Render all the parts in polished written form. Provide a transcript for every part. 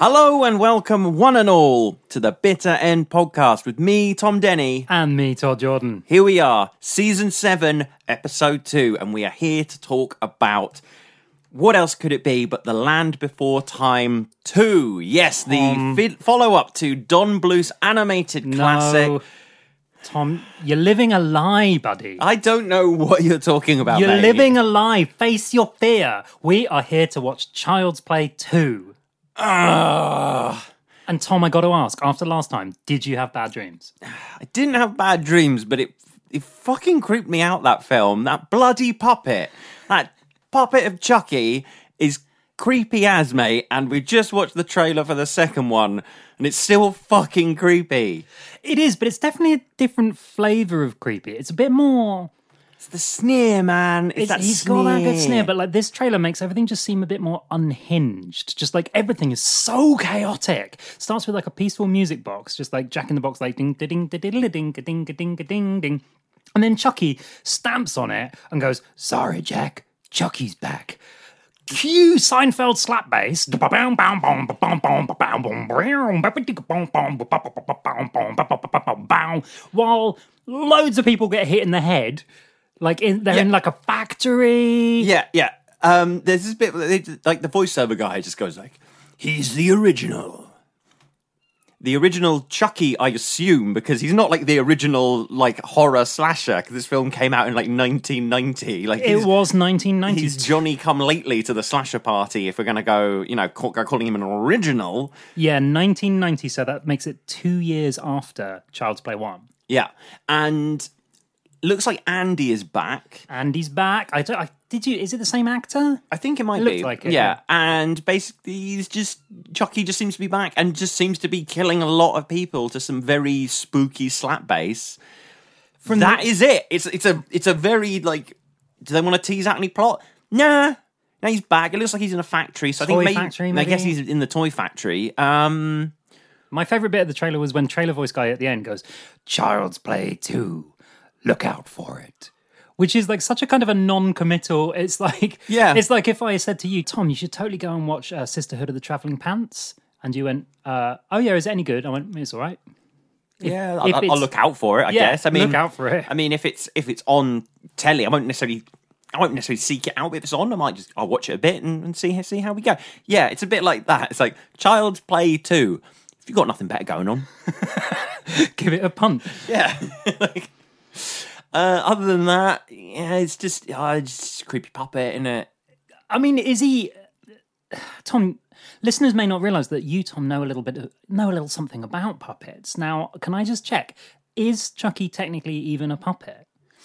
Hello and welcome one and all to the Bitter End Podcast with me, Tom Denny. And me, Todd Jordan. Here we are, Season 7, Episode 2, and we are here to talk about what else could it be but The Land Before Time 2. Yes, the follow-up to Don Bluth's animated classic. Tom, you're living a lie, buddy. I don't know what you're talking about, You're mate. living a lie. Face your fear. We are here to watch Child's Play 2. And Tom, I got to ask, after last time, did you have bad dreams? I didn't have bad dreams, but it fucking creeped me out, that film. That bloody puppet. That puppet of Chucky is creepy as, mate, and we just watched the trailer for the second one, and it's still fucking creepy. It is, but it's definitely a different flavour of creepy. It's a bit more... It's the sneer, man. He's got that good sneer, but like this trailer makes everything just seem a bit more unhinged. Just like everything is so chaotic. Starts with like a peaceful music box, just like Jack in the Box, like ding ding ding ding ding ding ding ding ding, and then Chucky stamps on it and goes, "Sorry, Jack, Chucky's back." Cue Seinfeld slap bass, while loads of people get hit in the head. Like they're in like a factory. Yeah. There's this bit like the voiceover guy just goes like, "He's the original." The original Chucky, I assume, because he's not like the original like horror slasher. Because this film came out in like 1990. Like it was 1990. He's Johnny Come Lately to the slasher party. If we're gonna go, go calling him an original. Yeah, 1990. So that makes it 2 years after Child's Play 1. Yeah, and looks like Andy is back. Andy's back. Is it the same actor? I think it might Looks be. like it, yeah, and basically Chucky just seems to be back and just seems to be killing a lot of people to some very spooky slap bass. Is it. It's a very like. Do they want to tease out any plot? Nah. Now he's back. It looks like he's in a factory. So Toy I think factory, I guess he's in the toy factory. My favourite bit of the trailer was when trailer voice guy at the end goes, "Child's Play 2. Look out for it." Which is like such a kind of a non-committal. It's like, It's like if I said to you, Tom, you should totally go and watch Sisterhood of the Travelling Pants, and you went, "Oh yeah, is it any good?" I went, "It's all right." I'll look out for it. I guess. I mean, look out for it. I mean, if it's on telly, I won't necessarily seek it out. If it's on, I'll watch it a bit and see how we go. Yeah, it's a bit like that. It's like Child's Play 2. If you've got nothing better going on, give it a punt. Yeah. Other than that, yeah, it's just a creepy puppet, isn't it? I mean, is he... Tom, listeners may not realise that you, Tom, know a little something about puppets. Now, can I just check? Is Chucky technically even a puppet?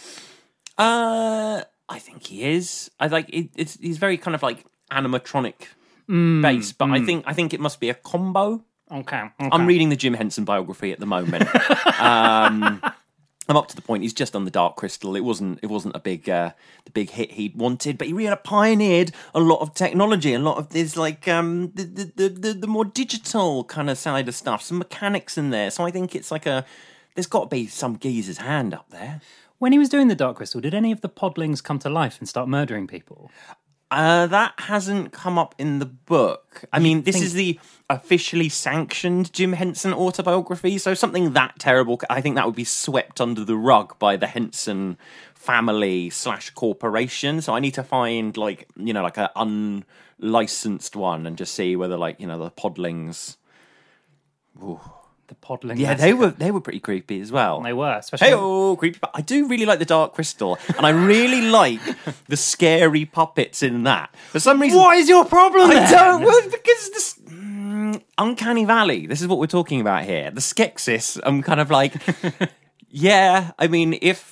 I think he is. He's very kind of like animatronic based, but I think it must be a combo. Okay. I'm reading the Jim Henson biography at the moment. I'm up to the point. He's just on the Dark Crystal. It wasn't the big hit he'd wanted, but he really pioneered a lot of technology, a lot of this like the more digital kind of side of stuff, some mechanics in there. So I think it's like there's got to be some geezer's hand up there. When he was doing the Dark Crystal, did any of the podlings come to life and start murdering people? That hasn't come up in the book. I mean, this is the officially sanctioned Jim Henson autobiography, so something that terrible, I think that would be swept under the rug by the Henson family / corporation. So I need to find like an unlicensed one and just see whether the podlings. Ooh. The podlings. Yeah, they were pretty creepy as well. They were, especially. Creepy. But I do really like the Dark Crystal, and I really like the scary puppets in that. For some reason, what is your problem? I don't. Well, because this Uncanny Valley. This is what we're talking about here. The Skeksis. I'm kind of like, yeah. I mean, if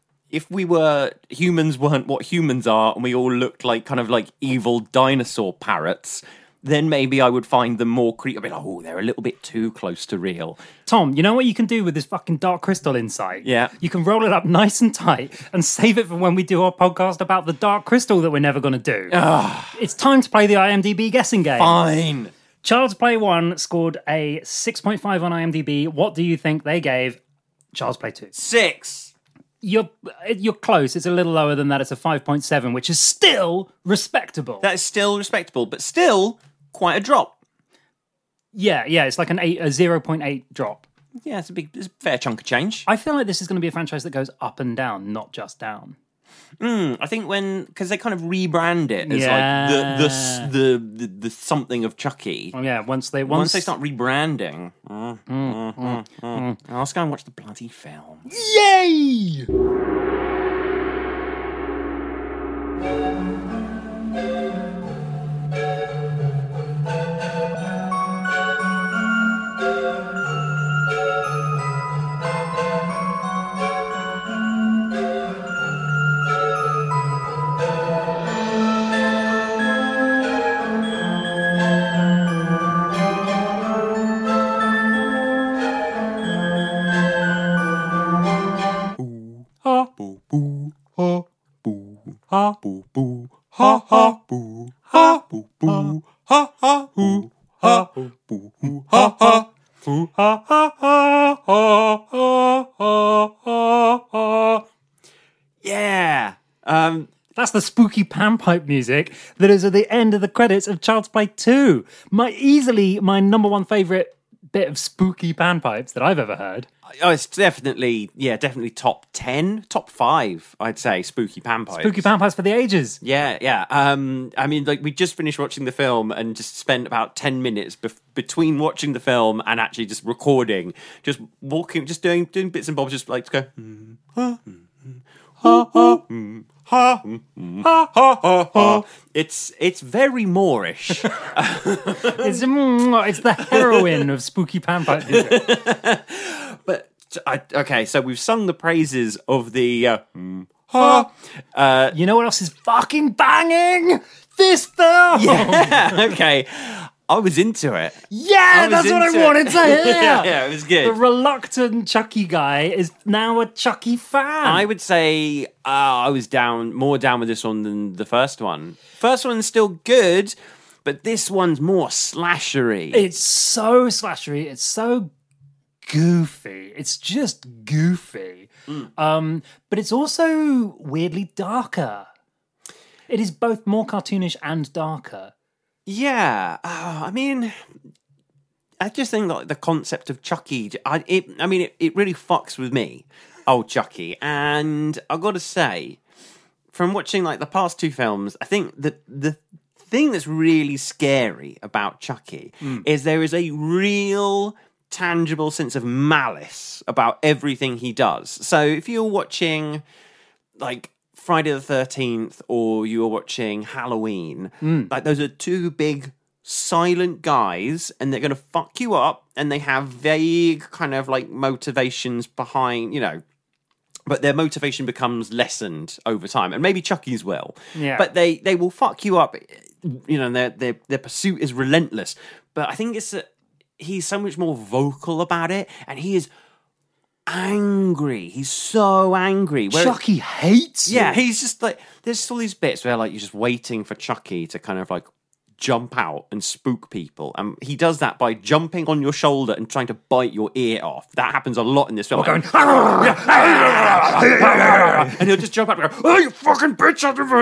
humans weren't what humans are, and we all looked like kind of like evil dinosaur parrots, then maybe I would find them more creepy. I'd be like, oh, they're a little bit too close to real. Tom, you know what you can do with this fucking Dark Crystal insight? Yeah. You can roll it up nice and tight and save it for when we do our podcast about the Dark Crystal that we're never going to do. It's time to play the IMDb guessing game. Fine. Child's Play 1 scored a 6.5 on IMDb. What do you think they gave Child's Play 2? 6. You're close. It's a little lower than that. It's a 5.7, which is still respectable. That is still respectable, but still quite a drop. Yeah, it's like a 0.8 drop. Yeah, it's a fair chunk of change. I feel like this is going to be a franchise that goes up and down, not just down. I think because they kind of rebrand it as like the something of Chucky. Oh yeah, once they start rebranding, let's go and watch the bloody film. Yay! Yeah. That's the spooky panpipe music that is at the end of the credits of Child's Play 2. Easily my number one favourite bit of spooky panpipes that I've ever heard. Oh, it's definitely top 10, top 5, I'd say, spooky panpipes. Spooky panpipes for the ages. Yeah. I mean, like, we just finished watching the film and just spent about 10 minutes between watching the film and actually just recording, just walking, just doing bits and bobs, just like to go, It's very Moorish. It's the heroine of spooky panpipe music. But okay, so we've sung the praises of the you know what else is fucking banging? This film. Yeah, okay. I was into it. Yeah, that's what I wanted to hear. Yeah, it was good. The reluctant Chucky guy is now a Chucky fan. I would say I was more down with this one than the first one. First one's still good, but this one's more slashery. It's so slashery. It's so goofy. It's just goofy. But it's also weirdly darker. It is both more cartoonish and darker. Yeah, I mean, I just think like the concept of Chucky, it really fucks with me, old Chucky. And I've got to say, from watching like the past two films, I think that the thing that's really scary about Chucky is there is a real tangible sense of malice about everything he does. So if you're watching like Friday the 13th or you were watching Halloween, like those are two big silent guys and they're going to fuck you up and they have vague kind of like motivations behind, but their motivation becomes lessened over time, and maybe Chucky's will. Yeah. But they will fuck you up, their pursuit is relentless. But I think it's he's so much more vocal about it, and he is angry. He's so angry. Chucky hates you. Yeah, he's just like, there's just all these bits where like you're just waiting for Chucky to kind of like jump out and spook people, and he does that by jumping on your shoulder and trying to bite your ear off. That happens a lot in this film. And he'll just jump out and go, "Oh, you fucking bitch!"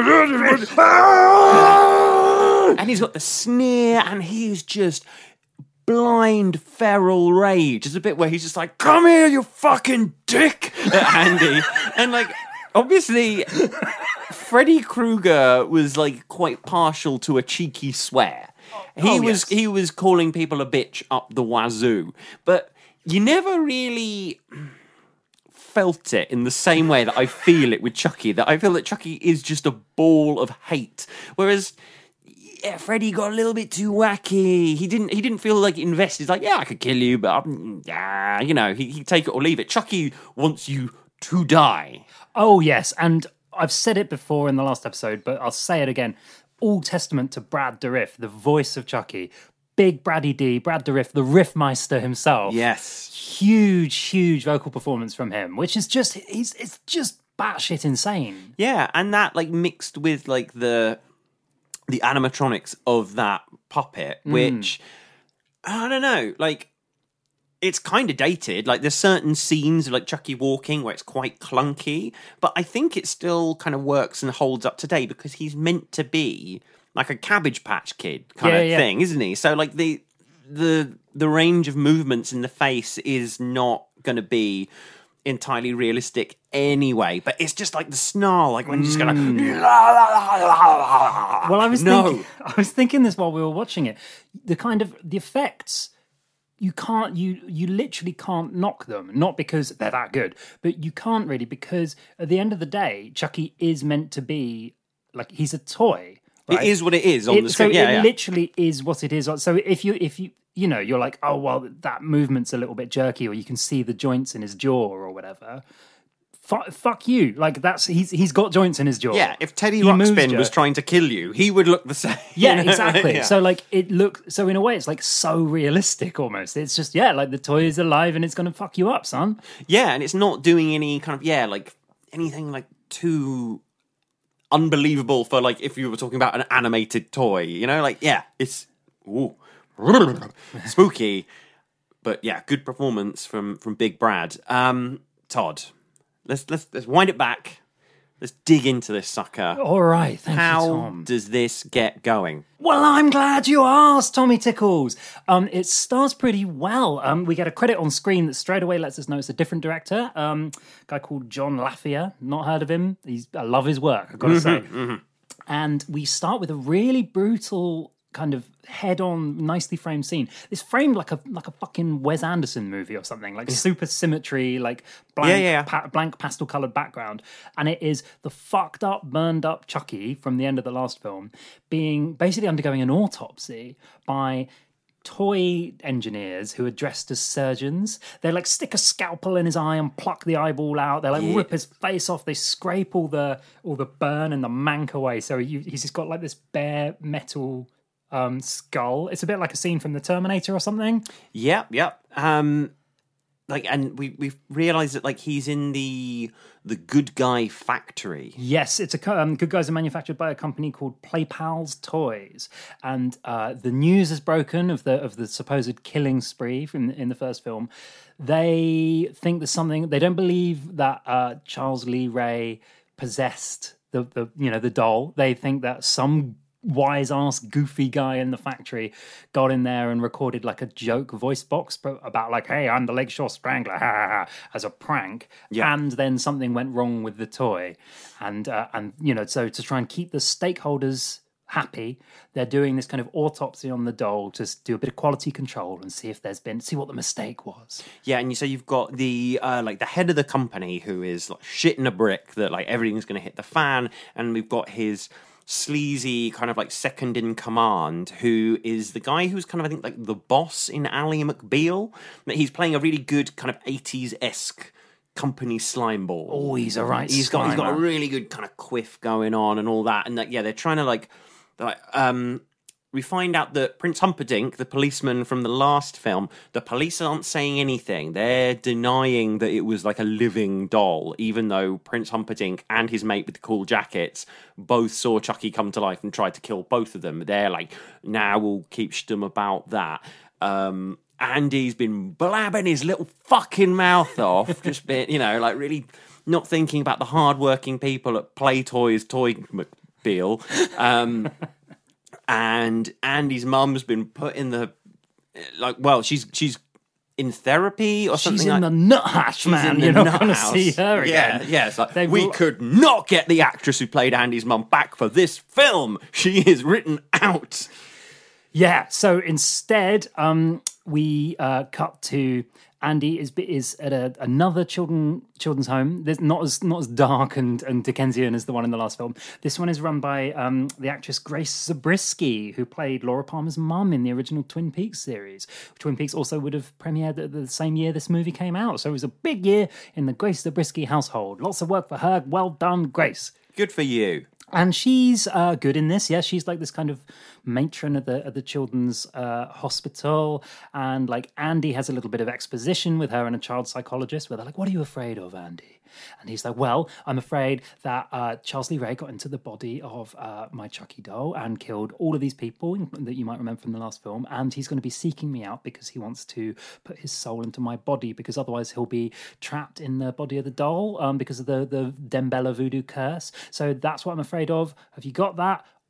And he's got the sneer, and he's just blind feral rage. There's a bit where he's just like, "Come here, you fucking dick," at Andy. And like, obviously Freddy Krueger was like quite partial to a cheeky swear. He was calling people a bitch up the wazoo, but you never really felt it in the same way that I feel it with Chucky. That I feel that Chucky is just a ball of hate, whereas Freddy got a little bit too wacky. He didn't feel like invested. Like, yeah, I could kill you, but he'd take it or leave it. Chucky wants you to die. Oh yes, and I've said it before in the last episode, but I'll say it again. All testament to Brad Dourif, the voice of Chucky. Big Braddy D, Brad Dourif, the Riffmeister himself. Yes. Huge vocal performance from him, which is just, it's just batshit insane. Yeah, and that like mixed with like the animatronics of that puppet, which, I don't know, like, it's kind of dated. Like, there's certain scenes of, like, Chucky walking where it's quite clunky, but I think it still kind of works and holds up today because he's meant to be, like, a Cabbage Patch Kid kind of thing, isn't he? So, like, the the range of movements in the face is not going to be entirely realistic anyway, but it's just like the snarl, like when you're just going Well, I was thinking this while we were watching it. The effects, you literally can't knock them. Not because they're that good, but you can't really, because at the end of the day, Chucky is meant to be like, he's a toy. Right? It is what it is on the screen. So it literally is what it is. So if you you're like, oh well, that movement's a little bit jerky, or you can see the joints in his jaw or whatever. Fuck you! Like he's got joints in his jaw. Yeah, if Teddy Ruxpin was trying to kill you, he would look the same. Yeah, exactly. Yeah. So like so in a way, it's like so realistic almost. It's just like the toy is alive and it's gonna fuck you up, son. Yeah, and it's not doing any kind of like anything like too unbelievable for like if you were talking about an animated toy, like it's spooky, but good performance from Big Brad. Todd, let's wind it back. Let's dig into this sucker. All right, thank you, Tom. How does this get going? Well, I'm glad you asked, Tommy Tickles. It starts pretty well. We get a credit on screen that straight away lets us know it's a different director. A guy called John Lafia. Not heard of him. I love his work, I've got to say. And we start with a really brutal kind of head-on, nicely framed scene. It's framed like a fucking Wes Anderson movie or something, like super symmetry, like blank pastel-coloured background. And it is the fucked up, burned up Chucky from the end of the last film being basically undergoing an autopsy by toy engineers who are dressed as surgeons. They like stick a scalpel in his eye and pluck the eyeball out. They like rip his face off. They scrape all the burn and the mank away. So he's just got like this bare metal skull. It's a bit like a scene from the Terminator or something. Yep. And we've realised that like he's in the Good Guy factory. Yes, it's Good Guys are manufactured by a company called Play Pals Toys, and the news is broken of the supposed killing spree in the first film. They think there's something. They don't believe that Charles Lee Ray possessed the doll. They think that some wise ass goofy guy in the factory got in there and recorded like a joke voice box about like, hey, I'm the Lakeshore Strangler, as a prank. And then something went wrong with the toy, and so to try and keep the stakeholders happy, they're doing this kind of autopsy on the doll to do a bit of quality control and see what the mistake was. Yeah, and so you've got the the head of the company who is like shitting a brick that like everything's going to hit the fan, and we've got his sleazy kind of like second in command, who is the guy who's kind of I think like the boss in Ally McBeal. He's playing a really good kind of 80s-esque company slimeball. Oh, he's all right. He's got a really good kind of quiff going on and all that, and they're trying to we find out that Prince Humperdinck, the policeman from the last film, the police aren't saying anything. They're denying that it was like a living doll, even though Prince Humperdinck and his mate with the cool jackets both saw Chucky come to life and tried to kill both of them. They're like, nah, we'll keep stum about that. Andy's been blabbing his little fucking mouth off, just been, really not thinking about the hardworking people at Play Toys Toy McBeal. And Andy's mum's been put in the she's in therapy or something. She's in the nuthatch, man. You're not going to see her again. Yeah. It's like, we could not get the actress who played Andy's mum back for this film. She is written out. Yeah. So instead, we cut to Andy is at another children's home. There's not as dark and Dickensian as the one in the last film. This one is run by the actress Grace Zabriskie, who played Laura Palmer's mum in the original Twin Peaks series. Twin Peaks also would have premiered the same year this movie came out, so it was a big year in the Grace Zabriskie household. Lots of work for her. Well done, Grace. Good for you. And she's good in this. Yeah, she's like this kind of matron of the children's hospital, and like Andy has a little bit of exposition with her and a child psychologist where they're like, "What are you afraid of, Andy?" And he's like, "Well, I'm afraid that Charles Lee Ray got into the body of my Chucky doll and killed all of these people that you might remember from the last film, and he's going to be seeking me out because he wants to put his soul into my body, because otherwise he'll be trapped in the body of the doll because of the Dembella voodoo curse. So that's what I'm afraid of. Have you got that?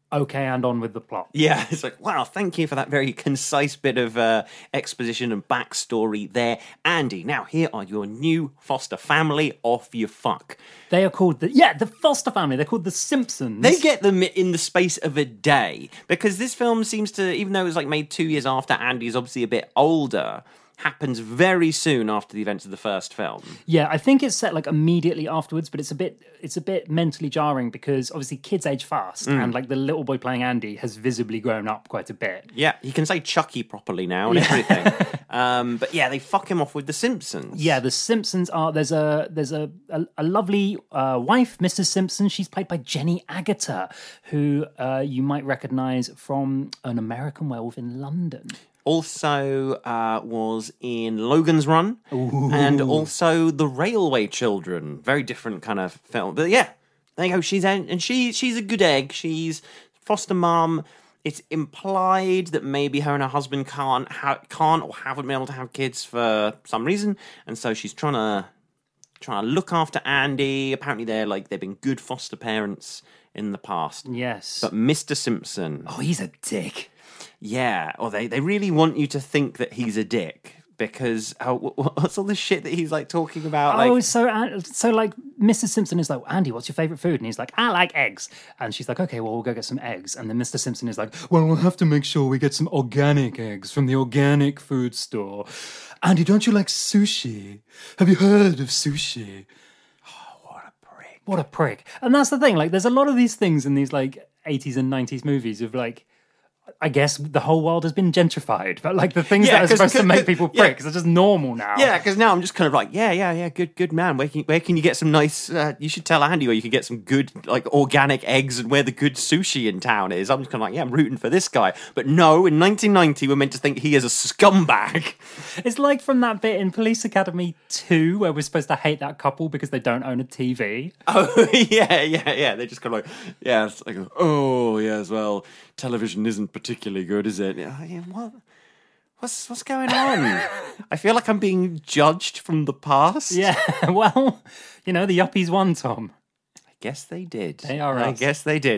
okay, and on with the plot. Yeah, it's like, wow, thank you for that very concise bit of exposition and backstory there. Andy, now here are your new foster family. Off you fuck. They are called the foster family. They're called the Simpsons. They get them in the space of a day, because this film seems to, even though it was like made 2 years after Andy's obviously a bit older, happens very soon after the events of the first film. Yeah, I think it's set like immediately afterwards, but it's a bit mentally jarring because obviously kids age fast, and like the little boy playing Andy has visibly grown up quite a bit. Yeah, he can say Chucky properly now and everything. But yeah, they fuck him off with The Simpsons. Yeah, The Simpsons are there's a lovely wife, Mrs. Simpson. She's played by Jenny Agutter, who you might recognise from An American Werewolf in London. Also was in Logan's Run. Ooh. And also The Railway Children. Very different kind of film. But yeah, there you go. She's a good egg. She's foster mum. It's implied that maybe her and her husband can't or haven't been able to have kids for some reason, and so she's trying to look after Andy. Apparently, they've been good foster parents in the past. Yes, but Mr. Simpson, he's a dick. Yeah, or they really want you to think that he's a dick. Because what's all the shit that he's like talking about? So like Mrs. Simpson is like, Andy, what's your favourite food? And he's like, I like eggs. And she's like, okay, well, we'll go get some eggs. And then Mr. Simpson is like, well, we'll have to make sure we get some organic eggs from the organic food store. Andy, don't you like sushi? Have you heard of sushi? Oh, what a prick. And that's the thing. Like, there's a lot of these things in these like 80s and 90s movies of like, I guess the whole world has been gentrified, but like the things that are supposed to make people pricks are just normal now. Yeah, because now I'm just kind of like, good man. Where can you get some nice? You should tell Andy where you can get some good like organic eggs and where the good sushi in town is. I'm just kind of like, I'm rooting for this guy. But no, in 1990 we're meant to think he is a scumbag. It's like from that bit in Police Academy 2 where we're supposed to hate that couple because they don't own a TV. Oh yeah. They just kind of like, yeah, it's like, oh yeah, as well. Television isn't particularly good, is it? What's going on? I feel like I'm being judged from the past. Yeah, well, the yuppies won, Tom. I guess they did. They are us. I guess they did.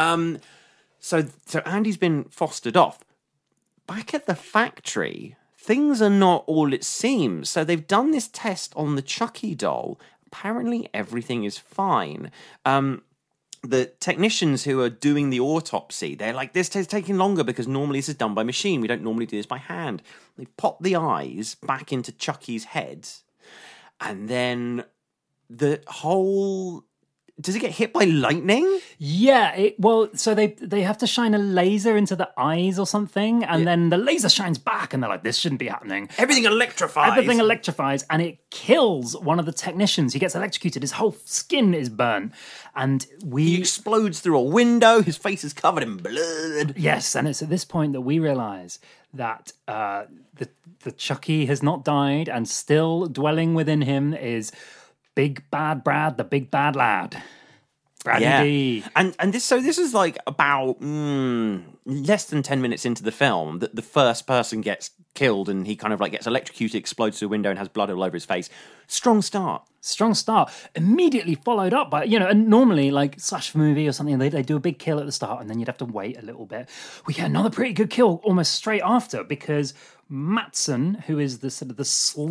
So Andy's been fostered off. Back at the factory, things are not all it seems. So they've done this test on the Chucky doll. Apparently everything is fine. The technicians who are doing the autopsy, they're like, this is taking longer because normally this is done by machine. We don't normally do this by hand. They pop the eyes back into Chucky's head, and then the whole... Does it get hit by lightning? Yeah, so they have to shine a laser into the eyes or something, and then the laser shines back, and they're like, this shouldn't be happening. Everything electrifies, and it kills one of the technicians. He gets electrocuted, his whole skin is burnt, and he explodes through a window, his face is covered in blood. Yes, and it's at this point that we realise that the Chucky has not died, and still dwelling within him is... Big Bad Brad, the big bad lad. Brady D. And this is like about less than 10 minutes into the film that the first person gets killed and he kind of like gets electrocuted, explodes through a window and has blood all over his face. Strong start. Immediately followed up by, and normally like slash movie or something, they do a big kill at the start and then you'd have to wait a little bit. We get another pretty good kill almost straight after because Mattson, who is the sort of the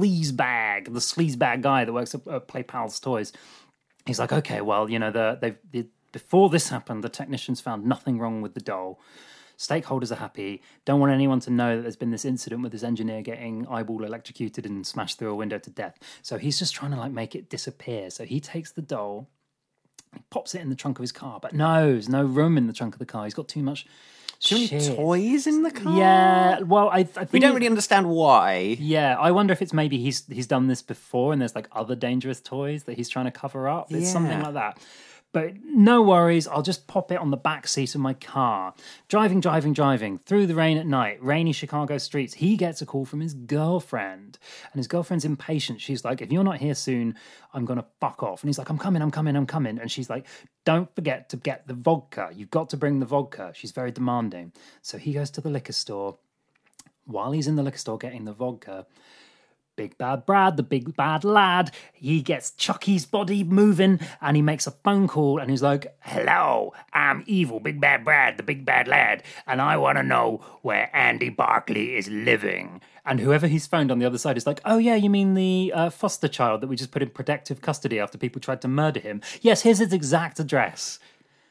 sleazebag guy that works at Play Pals Toys, he's like, okay, well, before this happened, the technicians found nothing wrong with the doll. Stakeholders are happy. Don't want anyone to know that there's been this incident with this engineer getting eyeball electrocuted and smashed through a window to death. So he's just trying to like make it disappear. So he takes the doll, he pops it in the trunk of his car, but no, there's no room in the trunk of the car. He's got too much. Too many toys in the car? Yeah, well, I think... We don't really understand why. Yeah, I wonder if it's maybe he's done this before and there's like other dangerous toys that he's trying to cover up. It's something like that. But no worries, I'll just pop it on the back seat of my car. Driving through the rain at night, rainy Chicago streets. He gets a call from his girlfriend. And his girlfriend's impatient. She's like, if you're not here soon, I'm going to fuck off. And he's like, I'm coming. And she's like, don't forget to get the vodka. You've got to bring the vodka. She's very demanding. So he goes to the liquor store. While he's in the liquor store getting the vodka, Big Bad Brad, the big bad lad, he gets Chucky's body moving and he makes a phone call and he's like, hello, I'm evil Big Bad Brad, the big bad lad, and I want to know where Andy Barkley is living. And whoever he's phoned on the other side is like, oh yeah, you mean the foster child that we just put in protective custody after people tried to murder him? Yes, here's his exact address.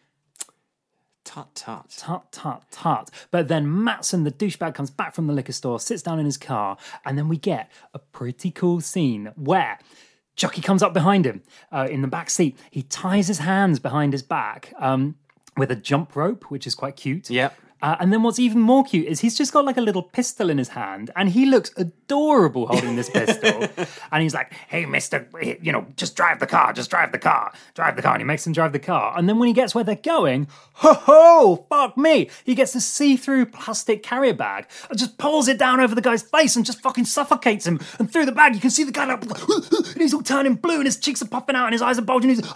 Tut tut. Tut, tut, tut. But then Mattson, the douchebag, comes back from the liquor store, sits down in his car, and then we get a pretty cool scene where Chucky comes up behind him in the back seat. He ties his hands behind his back with a jump rope, which is quite cute. Yep. And then what's even more cute is he's just got like a little pistol in his hand and he looks adorable holding this pistol. And he's like, hey, mister, just drive the car, drive the car. And he makes him drive the car. And then when he gets where they're going, ho, fuck me. He gets a see-through plastic carrier bag and just pulls it down over the guy's face and just fucking suffocates him. And through the bag, you can see the guy like, and he's all turning blue and his cheeks are popping out and his eyes are bulging. He's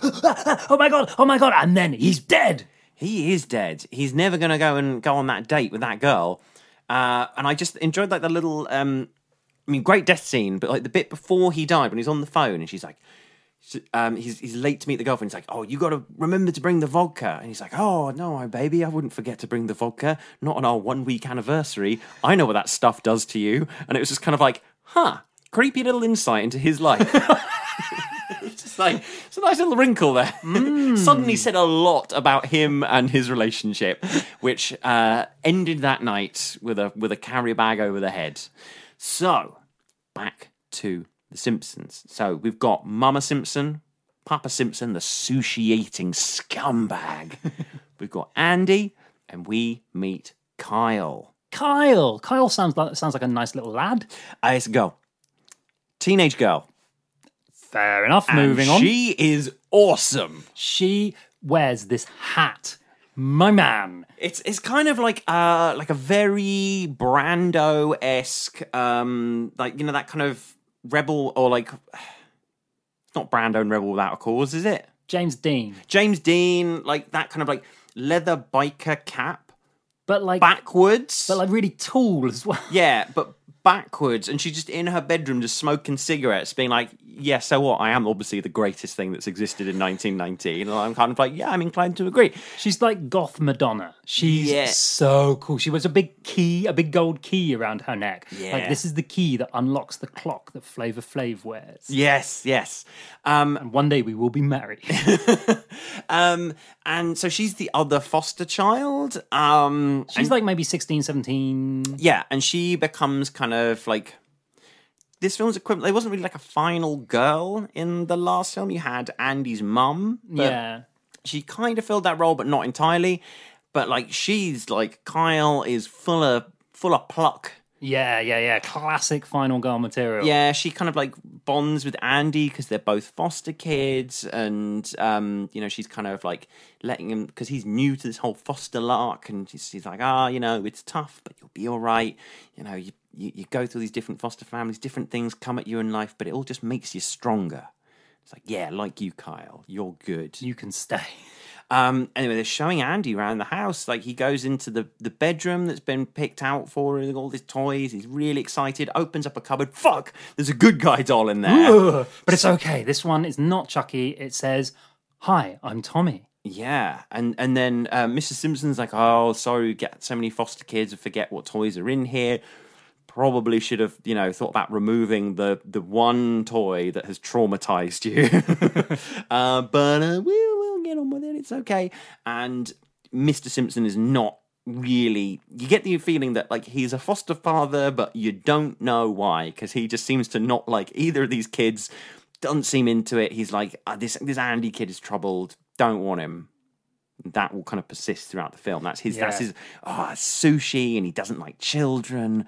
oh my God. And then he's dead. He is dead. He's never going to go on that date with that girl. And I just enjoyed like the little, great death scene, but like the bit before he died when he's on the phone and she's like, he's late to meet the girlfriend. He's like, oh, you got to remember to bring the vodka. And he's like, oh, no, baby, I wouldn't forget to bring the vodka. Not on our 1 week anniversary. I know what that stuff does to you. And it was just kind of like, creepy little insight into his life. It's just like, it's a nice little wrinkle there. Suddenly said a lot about him and his relationship, which ended that night with a carrier bag over the head. So, back to The Simpsons. So, we've got Mama Simpson, Papa Simpson, the sushi-eating scumbag. We've got Andy, and we meet Kyle. Kyle sounds like a nice little lad. It's a girl. Teenage girl. Fair enough, moving on. She is awesome. She wears this hat. My man. It's kind of like a very Brando-esque, that kind of rebel, or like, it's not Brando and Rebel Without a Cause, is it? James Dean, like that kind of like leather biker cap. But like backwards. But like really tall as well. Yeah, but backwards, and she's just in her bedroom just smoking cigarettes, being like, yeah, so what? I am obviously the greatest thing that's existed in 1919. And I'm kind of like, yeah, I'm inclined to agree. She's like goth Madonna. She's so cool. She wears a big gold key around her neck. Yeah. Like, this is the key that unlocks the clock that Flavor Flav wears. Yes. And one day we will be married. And so she's the other foster child. She's like maybe 16, 17. Yeah, and she becomes kind of like this film's equivalent. There wasn't really like a final girl in the last film. You had Andy's mum. Yeah. She kind of filled that role, but not entirely. But like she's like Kyle is full of pluck. Yeah. Classic final girl material. Yeah, she kind of like bonds with Andy because they're both foster kids, and she's kind of like letting him, because he's new to this whole foster lark, and she's like, it's tough, but you'll be all right. You go through these different foster families, different things come at you in life, but it all just makes you stronger. It's like, yeah, like you, Kyle, you're good. You can stay. Anyway, they're showing Andy around the house. Like, he goes into the bedroom that's been picked out for him, all these toys. He's really excited, opens up a cupboard. Fuck, there's a good guy doll in there. Ugh, but it's okay. This one is not Chucky. It says, hi, I'm Tommy. Yeah, and then Mrs. Simpson's like, oh, sorry, we get so many foster kids and forget what toys are in here. Probably should have, thought about removing the one toy that has traumatized you. But we'll get on with it. It's okay. And Mr. Simpson is not really... You get the feeling that, like, he's a foster father, but you don't know why, because he just seems to not like either of these kids. Doesn't seem into it. He's like, this Andy kid is troubled. Don't want him. That will kind of persist throughout the film. That's his sushi, and he doesn't like children.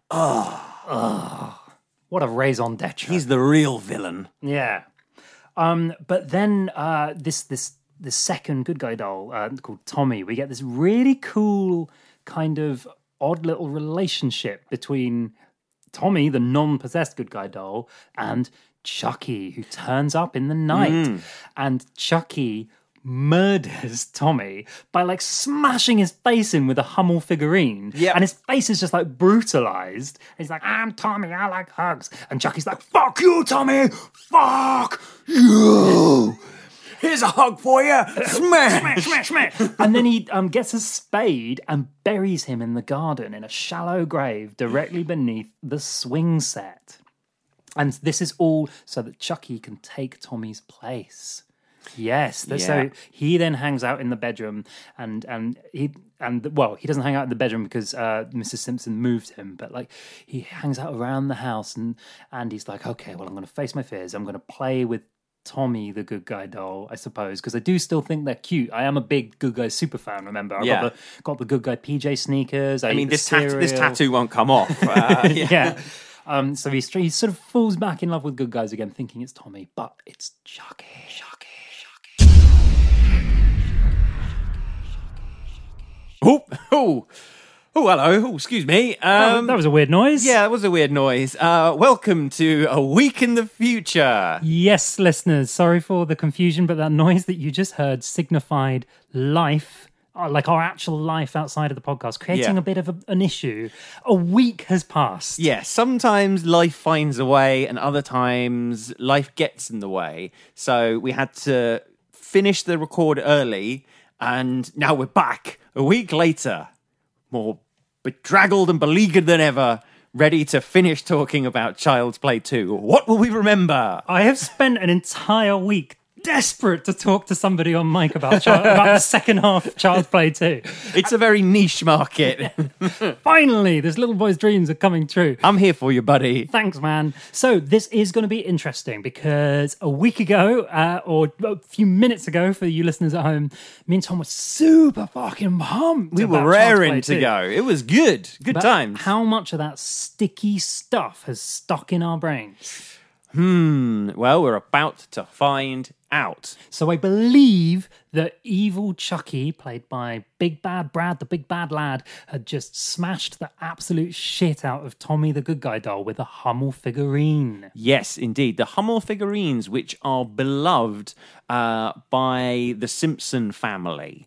What a raison d'etre. He's the real villain. Yeah. But then this second good guy doll called Tommy, we get this really cool kind of odd little relationship between Tommy, the non-possessed good guy doll, and Chucky, who turns up in the night. And Chucky murders Tommy by like smashing his face in with a Hummel figurine. Yep. And his face is just like brutalized. He's like, I'm Tommy, I like hugs. And Chucky's like, fuck you, Tommy! Fuck you! Here's a hug for you! Smash! Smash, smash. And then he gets a spade and buries him in the garden in a shallow grave directly beneath the swing set. And this is all so that Chucky can take Tommy's place. Yes. So he then hangs out in the bedroom, and he doesn't hang out in the bedroom because Mrs. Simpson moved him, but like he hangs out around the house, and he's like, okay, well, I'm going to face my fears. I'm going to play with Tommy, the good guy doll, I suppose, because I do still think they're cute. I am a big Good Guy super fan. Remember, I got the Good Guy PJ sneakers. I mean, this tattoo won't come off. Yeah. So he sort of falls back in love with Good Guys again, thinking it's Tommy, but it's Chucky. Oh, hello. Oh, excuse me. That was a weird noise. Yeah, that was a weird noise. Welcome to A Week in the Future. Yes, listeners, sorry for the confusion, but that noise that you just heard signified life, like our actual life outside of the podcast, creating a bit of an issue. A week has passed. Yeah, sometimes life finds a way, and other times life gets in the way. So we had to finish the record early, and now we're back a week later, more bedraggled and beleaguered than ever, ready to finish talking about Child's Play 2. What will we remember? I have spent an entire week desperate to talk to somebody on mic about the second half of Child's Play 2. It's a very niche market. Finally, this little boy's dreams are coming true. I'm here for you, buddy. Thanks, man. So this is going to be interesting because a week ago, or a few minutes ago for you listeners at home, me and Tom were super fucking pumped. We were raring to go. It was good. Good times. How much of that sticky stuff has stuck in our brains? Well, we're about to find out. So I believe that evil Chucky, played by Big Bad Brad, the big bad lad, had just smashed the absolute shit out of Tommy the Good Guy doll with a Hummel figurine. Yes, indeed. The Hummel figurines, which are beloved by the Simpson family.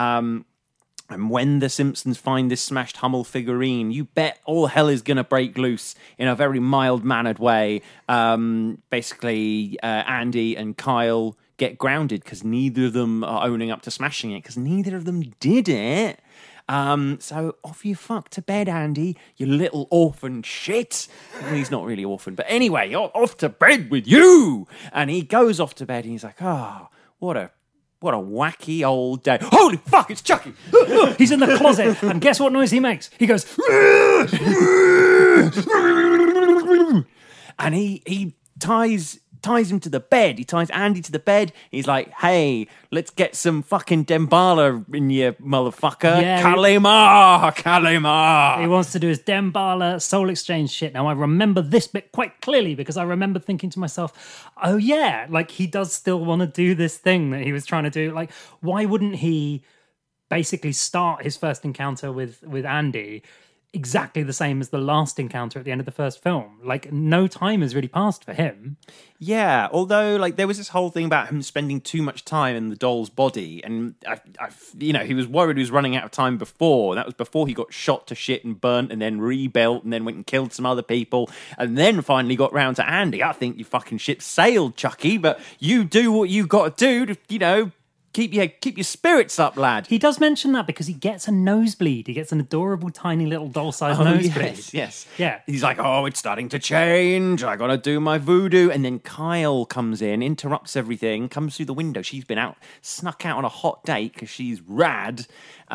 And when the Simpsons find this smashed Hummel figurine, you bet all hell is going to break loose in a very mild-mannered way. Basically, Andy and Kyle get grounded because neither of them are owning up to smashing it, because neither of them did it. So off you fuck to bed, Andy, you little orphan shit. Well, he's not really orphan, but anyway, off to bed with you. And he goes off to bed and he's like, what a wacky old day. Holy fuck, it's Chucky. He's in the closet, and guess what noise he makes? He goes... And he ties him to the bed. He ties Andy to the bed. He's like, hey, let's get some fucking Dembala in you, motherfucker. Yeah, Kalima. He wants to do his Dembala soul exchange shit. Now, I remember this bit quite clearly because I remember thinking to myself, oh yeah, like he does still want to do this thing that he was trying to do. Like, why wouldn't he basically start his first encounter with Andy exactly the same as the last encounter at the end of the first film? Like, no time has really passed for him. Yeah, although like there was this whole thing about him spending too much time in the doll's body, and he was worried he was running out of time before. That was before he got shot to shit and burnt, and then rebuilt, and then went and killed some other people, and then finally got round to Andy. I think your fucking ship sailed, Chucky, but you do what you got to do to, keep your spirits up, lad. He does mention that because he gets a nosebleed. He gets an adorable, tiny little doll-sized nosebleed. Yes. Yeah. He's like, it's starting to change. I got to do my voodoo. And then Kyle comes in, interrupts everything, comes through the window. She's been snuck out on a hot date because she's rad.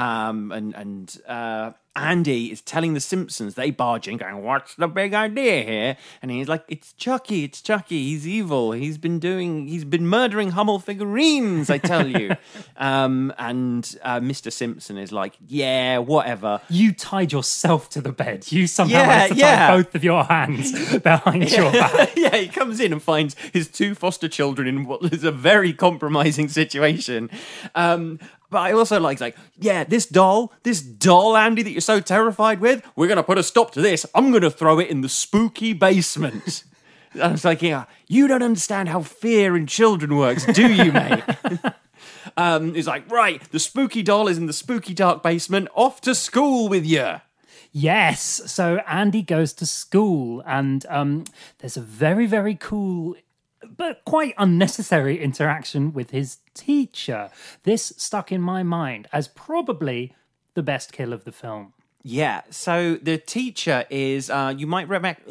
Andy is telling the Simpsons, they barge in going, what's the big idea here? And he's like, it's Chucky, he's evil, he's been murdering Hummel figurines, I tell you. And Mr. Simpson is like, yeah, whatever. You tied yourself to the bed. You somehow managed to tie both of your hands behind your back. Yeah, he comes in and finds his two foster children in what is a very compromising situation. But I also like, this doll, Andy, that you're so terrified with, we're going to put a stop to this. I'm going to throw it in the spooky basement. And I was like, yeah, you don't understand how fear in children works, do you, mate? He's like, right, the spooky doll is in the spooky dark basement. Off to school with you. Yes. So Andy goes to school, and there's a very, very cool but quite unnecessary interaction with his teacher. This stuck in my mind as probably the best kill of the film. Yeah, so the teacher is, you might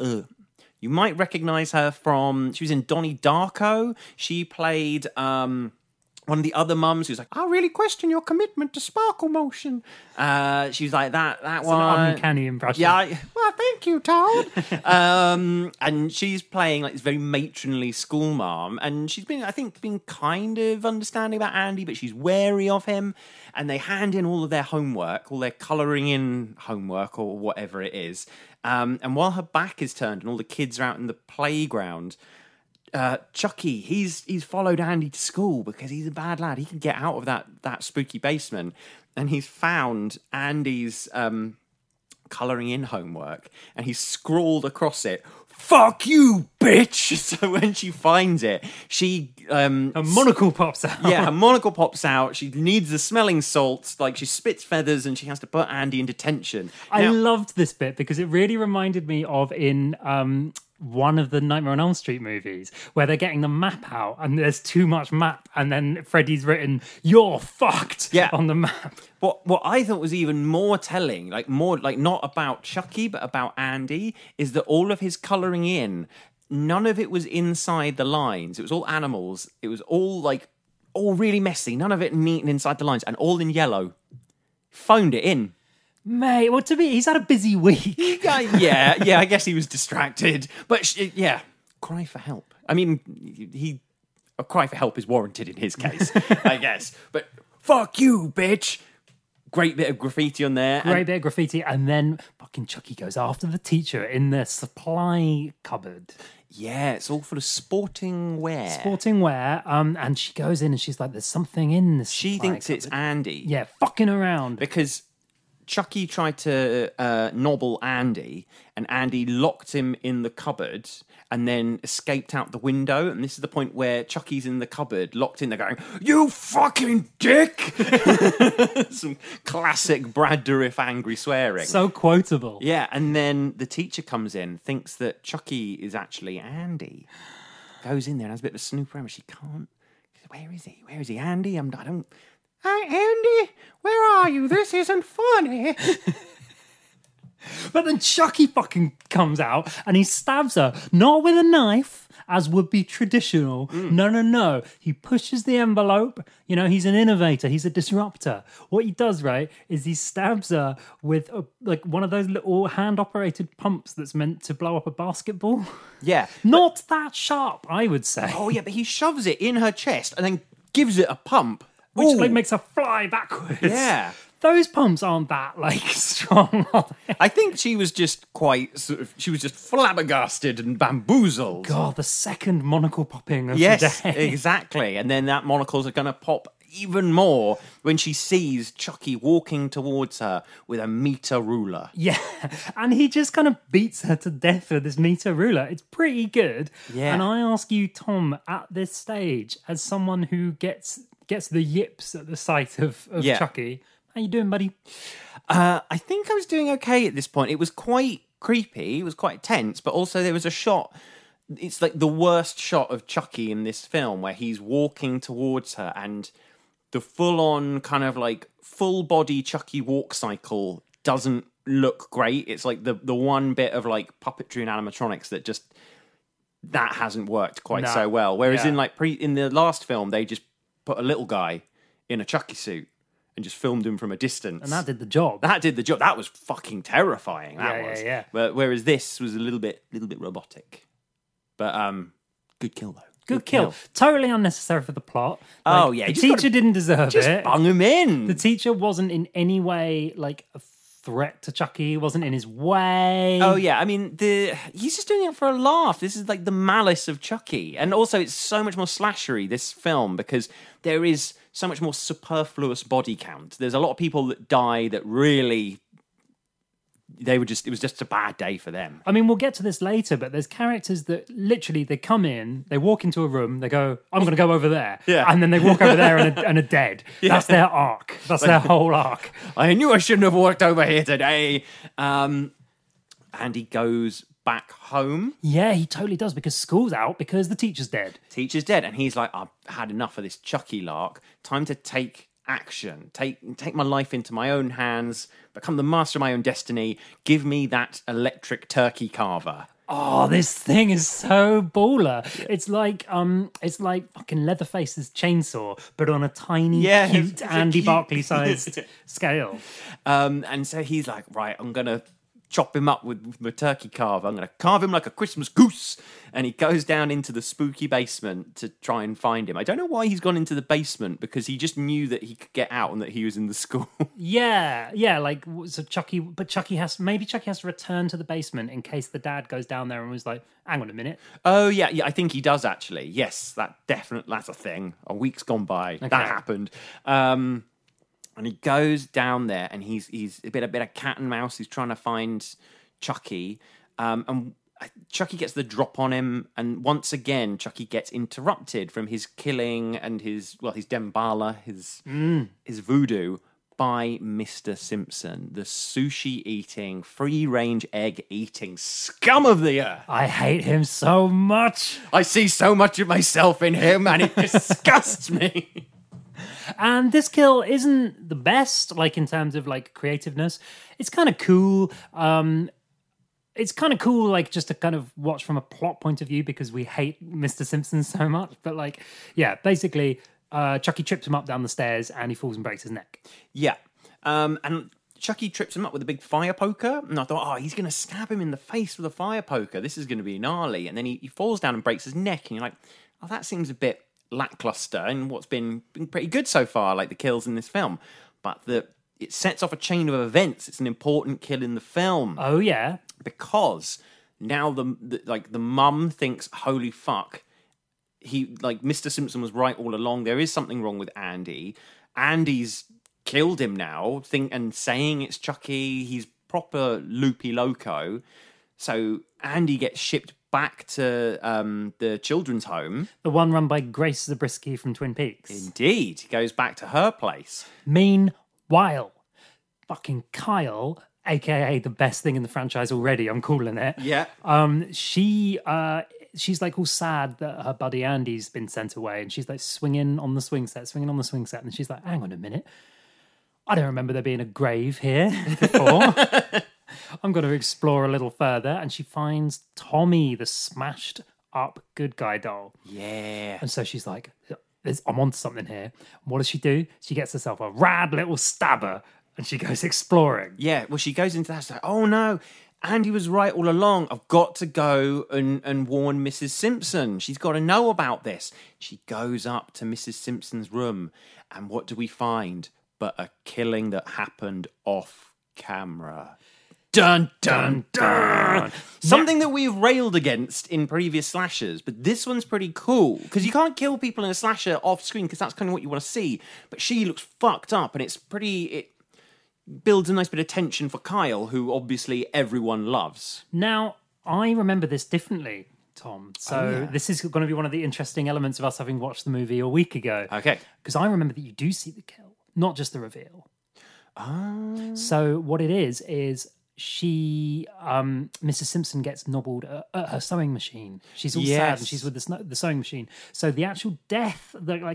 recognize her from, she was in Donnie Darko. She played one of the other mums who's like, I really question your commitment to sparkle motion. She was like that one. An uncanny impression. Yeah, well, thank you, Todd. And she's playing like this very matronly school mom, and she's been, I think, been kind of understanding about Andy, but she's wary of him. And they hand in all of their homework, all their colouring in homework or whatever it is. And while her back is turned and all the kids are out in the playground, Chucky, he's followed Andy to school because he's a bad lad. He can get out of that spooky basement, and he's found Andy's colouring in homework, and he's scrawled across it, "Fuck you, bitch!" So when she finds it, she a monocle pops out. Yeah, her monocle pops out. She needs the smelling salts. Like, she spits feathers, and she has to put Andy in detention. I loved this bit because it really reminded me of in one of the Nightmare on Elm Street movies where they're getting the map out and there's too much map, and then Freddy's written "You're fucked" on the map. What I thought was even more telling, like not about Chucky but about Andy, is that all of his colouring in, none of it was inside the lines. It was all animals. It was all really messy. None of it neat and inside the lines, and all in yellow. Phoned it in. Mate, well, to me, he's had a busy week. Yeah, I guess he was distracted. But cry for help. I mean, a cry for help is warranted in his case, I guess. But fuck you, bitch. Great bit of graffiti on there. Great bit of graffiti. And then fucking Chucky goes after the teacher in the supply cupboard. Yeah, it's all full of sporting wear. And she goes in and she's like, there's something in this. She thinks cupboard. It's Andy. Yeah, fucking around. Because Chucky tried to nobble Andy, and Andy locked him in the cupboard and then escaped out the window. And this is the point where Chucky's in the cupboard, locked in there going, "You fucking dick!" Some classic Brad Dourif angry swearing. So quotable. Yeah, and then the teacher comes in, thinks that Chucky is actually Andy, goes in there and has a bit of a snoop around, but she can't. Where is he? Where is he? Andy? I don't... Hi, Andy, where are you? This isn't funny. But then Chucky fucking comes out and he stabs her, not with a knife, as would be traditional. No. He pushes the envelope. You know, he's an innovator. He's a disruptor. What he does, right, is he stabs her with one of those little hand-operated pumps that's meant to blow up a basketball. Yeah. Not that sharp, I would say. Oh, yeah, but he shoves it in her chest and then gives it a pump. Which makes her fly backwards. Yeah. Those pumps aren't that, strong, are they? I think she was just she was just flabbergasted and bamboozled. God, the second monocle popping of yes, the day. Exactly. And then that monocle's are going to pop even more when she sees Chucky walking towards her with a meter ruler. Yeah, and he just kind of beats her to death with this meter ruler. It's pretty good. Yeah. And I ask you, Tom, at this stage, as someone who gets the yips at the sight of Chucky, how you doing, buddy? I think I was doing okay at this point. It was quite creepy. It was quite tense, but also there was a shot. It's like the worst shot of Chucky in this film where he's walking towards her and the full-on kind of full-body Chucky walk cycle doesn't look great. It's like the one bit of puppetry and animatronics that hasn't worked quite so well. Whereas in the last film, they just put a little guy in a Chucky suit and just filmed him from a distance. And that did the job. That was fucking terrifying. Yeah. But whereas this was a little bit robotic. But good kill though. Good kill. Totally unnecessary for the plot. The teacher didn't deserve it. Just bung him in. The teacher wasn't in any way a threat to Chucky. He wasn't in his way. Oh yeah, I mean he's just doing it for a laugh. This is the malice of Chucky, and also it's so much more slashery, this film, because there is so much more superfluous body count. There's a lot of people that die that really it was just a bad day for them. I mean, we'll get to this later, but there's characters that literally they come in, they walk into a room, they go, "I'm going to go over there," and then they walk over there and are dead. That's their arc. That's their whole arc. I knew I shouldn't have walked over here today. And he goes back home. Yeah, he totally does, because school's out because the teacher's dead. Teacher's dead, and he's like, "I've had enough of this Chucky lark. Time to take action. Take my life into my own hands. Become the master of my own destiny. Give me that electric turkey carver." Oh, this thing is so baller. It's like fucking Leatherface's chainsaw, but on a tiny, cute Andy Barclay-sized scale. And so he's like, "Right, I'm gonna chop him up with my turkey carver. I'm going to carve him like a Christmas goose." And he goes down into the spooky basement to try and find him. I don't know why he's gone into the basement, because he just knew that he could get out and that he was in the school. Yeah, like, so Chucky has to return to the basement in case the dad goes down there and was like, "Hang on a minute." Oh, yeah, I think he does, actually. Yes, that's a thing. A week's gone by. Okay. That happened. And he goes down there, and he's a bit of cat and mouse. He's trying to find Chucky, and Chucky gets the drop on him. And once again, Chucky gets interrupted from his killing and his Dembala, his voodoo, by Mr. Simpson, the sushi-eating, free-range egg-eating scum of the earth. I hate him so much. I see so much of myself in him, and it disgusts me. And this kill isn't the best, like, in terms of, like, creativeness. It's kind of cool. It's kind of cool, like, just to kind of watch from a plot point of view, because we hate Mr. Simpson so much. But, like, yeah, basically, Chucky trips him up down the stairs and he falls and breaks his neck. Yeah. And Chucky trips him up with a big fire poker. And I thought, he's going to stab him in the face with a fire poker. This is going to be gnarly. And then he falls down and breaks his neck. And you're like, that seems a bit lackluster in what's been pretty good so far, like the kills in this film. But it sets off a chain of events. It's an important kill in the film. Oh, yeah. Because now the mum thinks, holy fuck, Mr. Simpson was right all along. There is something wrong with Andy. Andy's killed him now, and saying it's Chucky. He's proper loopy loco. So Andy gets shipped back to the children's home. The one run by Grace Zabriskie from Twin Peaks. Indeed. He goes back to her place. Meanwhile, fucking Kyle, a.k.a. the best thing in the franchise already, I'm calling it. Yeah. She's like all sad that her buddy Andy's been sent away, and she's like swinging on the swing set, and she's like, "Hang on a minute. I don't remember there being a grave here before. I'm going to explore a little further." And she finds Tommy, the smashed up good guy doll. Yeah. And so she's like, "I'm onto something here." What does she do? She gets herself a rad little stabber and she goes exploring. Yeah, well, she goes into that. She's like, "Oh no, Andy was right all along. I've got to go and warn Mrs. Simpson. She's got to know about this." She goes up to Mrs. Simpson's room, and what do we find but a killing that happened off camera? Dun, dun, dun. Something that we've railed against in previous slashers, but this one's pretty cool, because you can't kill people in a slasher off screen, because that's kind of what you want to see. But she looks fucked up, and it builds a nice bit of tension for Kyle, who obviously everyone loves. Now, I remember this differently, Tom. So this is going to be one of the interesting elements of us having watched the movie a week ago. Okay. Because I remember that you do see the kill, not just the reveal. So what it is she, Mrs. Simpson gets nobbled at her sewing machine. She's all sad and she's with the sewing machine. So the actual death,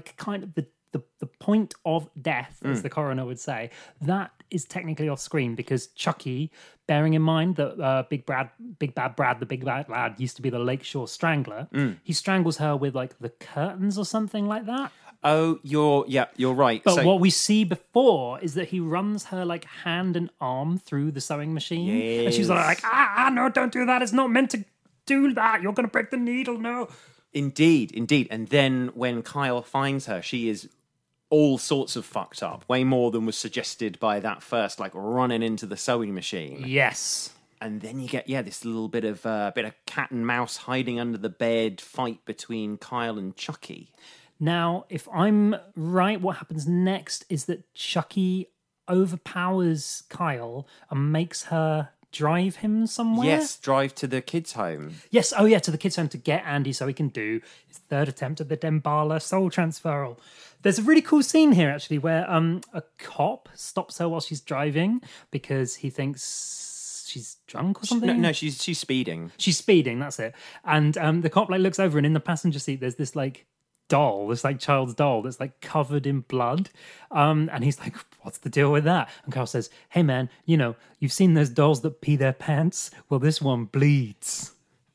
the point of death, as the coroner would say, that is technically off screen, because Chucky, bearing in mind that Big Bad Brad, the big bad lad, used to be the Lakeshore Strangler, he strangles her with like the curtains or something like that. Oh, you're right. But what we see before is that he runs her like hand and arm through the sewing machine. Yes. And she's like, no, don't do that. It's not meant to do that. You're going to break the needle, no. Indeed. And then when Kyle finds her, she is all sorts of fucked up. Way more than was suggested by that first, like, running into the sewing machine. Yes. And then you get, this little bit of cat and mouse hiding under the bed fight between Kyle and Chucky. Now, if I'm right, what happens next is that Chucky overpowers Kyle and makes her drive him somewhere. Yes, drive to the kids' home. Yes, oh yeah, to the kids' home to get Andy so he can do his third attempt at the Dembala soul transferal. There's a really cool scene here, actually, where a cop stops her while she's driving because he thinks she's drunk or something. No, she's speeding. She's speeding, that's it. And the cop like looks over, and in the passenger seat there's this like doll, this like child's doll that's like covered in blood. And he's like, what's the deal with that? And Carl says, hey man, you know, you've seen those dolls that pee their pants? Well, this one bleeds.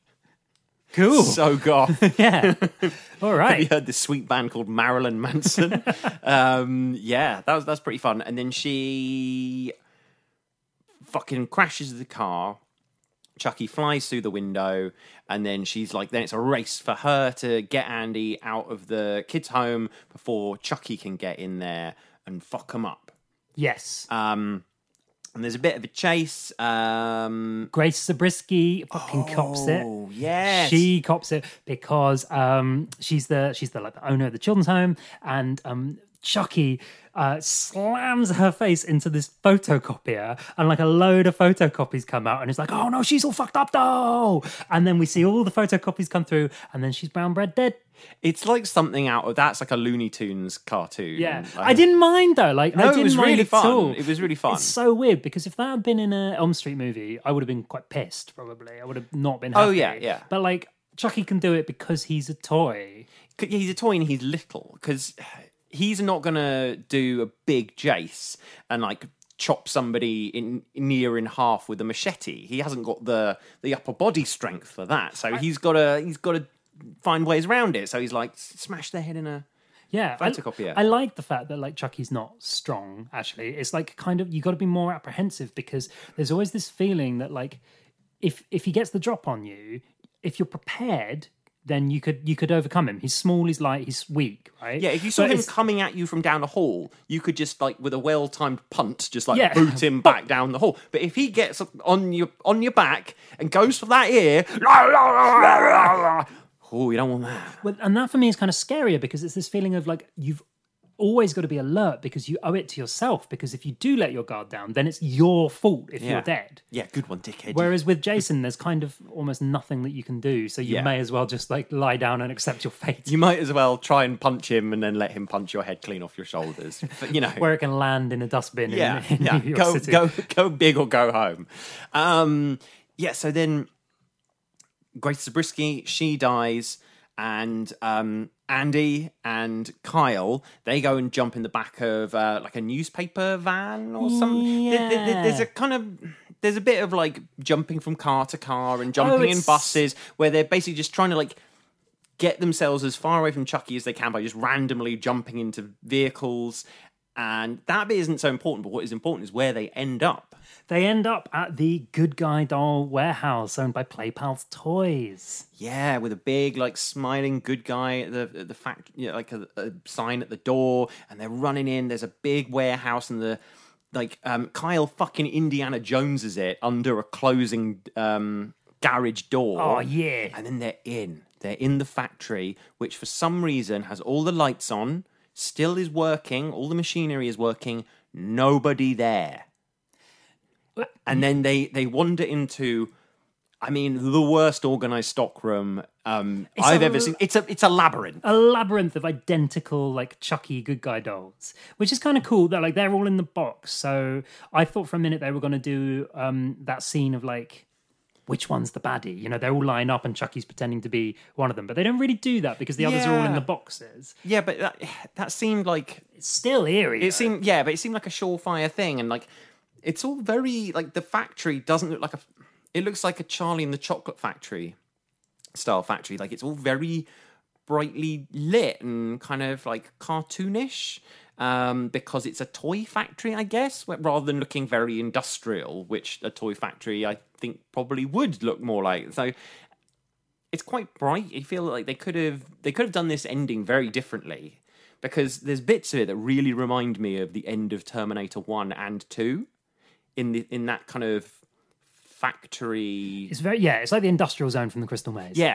Cool. So goth. Yeah. All right. Have you heard this sweet band called Marilyn Manson? Yeah, that's pretty fun. And then she fucking crashes the car. Chucky flies through the window, and then she's like, then it's a race for her to get Andy out of the kids' home before Chucky can get in there and fuck him up. Yes. And there's a bit of a chase. Grace Zabriskie fucking cops it. Oh, yes. She cops it because she's the like the owner of the children's home, and Chucky slams her face into this photocopier, and like a load of photocopies come out, and it's like, oh no, she's all fucked up though. And then we see all the photocopies come through, and then she's brown bread dead. It's like something out of that's like a Looney Tunes cartoon. Yeah, Like, I didn't mind though. Like, no, I didn't it was mind really at fun. all. It was really fun. It's so weird because if that had been in an Elm Street movie, I would have been quite pissed. Probably, I would have not been happy. Oh, yeah. But like, Chucky can do it because he's a toy. He's a toy and he's little, because he's not gonna do a big Jace and like chop somebody in half with a machete. He hasn't got the upper body strength for that. So he's got to find ways around it. So he's like, smash their head in a photocopier. I like the fact that like Chucky's not strong. Actually, it's like kind of, you got to be more apprehensive because there's always this feeling that like if he gets the drop on you, if you're prepared, then you could overcome him. He's small, he's light, he's weak, right? Yeah, if you saw him coming at you from down the hall, you could just like with a well-timed punt, just like boot him back down the hall. But if he gets on your back and goes for that ear, oh, you don't want that. Well, and that for me is kind of scarier because it's this feeling of like you've always got to be alert because you owe it to yourself. Because if you do let your guard down, then it's your fault if you're dead. Yeah, good one, dickhead. Whereas with Jason, there's kind of almost nothing that you can do. So you may as well just like lie down and accept your fate. You might as well try and punch him and then let him punch your head clean off your shoulders. But, you know, where it can land in a dustbin in New York City. Go big or go home. So then Grace Zabriskie, she dies, and Andy and Kyle, they go and jump in the back of like a newspaper van or something. Yeah. There's a bit of like jumping from car to car and jumping in buses where they're basically just trying to like get themselves as far away from Chucky as they can by just randomly jumping into vehicles. And that bit isn't so important, but what is important is where they end up. They end up at the Good Guy Doll warehouse owned by Playpals Toys. Yeah, with a big, like, smiling good guy at the factory, you know, like a sign at the door, and they're running in. There's a big warehouse, and Kyle fucking Indiana Joneses it under a closing garage door. Oh, yeah. And then they're in. They're in the factory, which for some reason has all the lights on, still is working, all the machinery is working, nobody there. And then they wander into, I mean, the worst organised stockroom I've ever seen. It's a labyrinth. A labyrinth of identical, like, Chucky Good Guy dolls, which is kind of cool. That like they're all in the box. So I thought for a minute they were going to do that scene of like, which one's the baddie? You know, they're all lined up and Chucky's pretending to be one of them. But they don't really do that because the others are all in the boxes. Yeah, but that seemed like... It's still eerie. But it seemed like a surefire thing. And like, it's all very... Like, the factory doesn't look like a... It looks like a Charlie and the Chocolate Factory style factory. Like, it's all very brightly lit and kind of like cartoonish. Because it's a toy factory, I guess, rather than looking very industrial, which a toy factory, I think, probably would look more like. So it's quite bright. You feel like they could have done this ending very differently, because there's bits of it that really remind me of the end of Terminator 1 and 2 in that kind of factory. It's it's like the industrial zone from the Crystal Maze. Yeah.